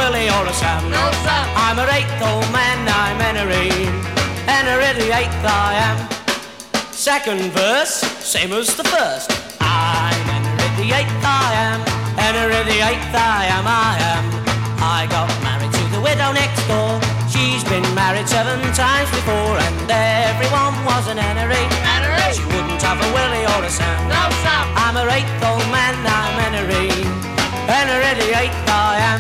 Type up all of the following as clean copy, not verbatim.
Willie or a Sam. No, Sam. I'm a eighth old man, I'm Henry. Henry the eighth I am. Second verse, same as the first. I'm Henry the eighth I am. Henry the eighth I am. I got married to the widow next door. She's been married 7 times before, and everyone was an Henry. Henry. She wouldn't have a Willie or a Sam. No, Sam. I'm a eighth old man, I'm Henry. Henry the eighth I am.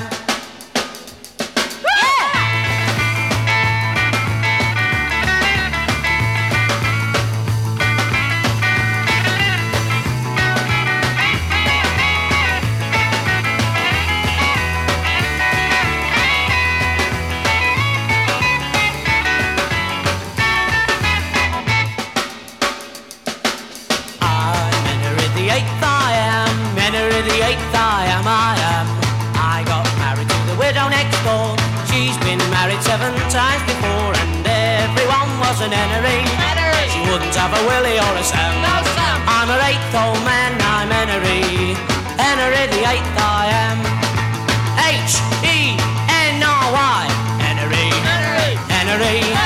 I got married to the widow next door. She's been married 7 times before, and everyone was an Henry. Henry. She wouldn't have a Willie or a Sam. No, Sam. I'm an eighth old man, I'm Henry. Henry the eighth I am. Henry. Henry. Henry.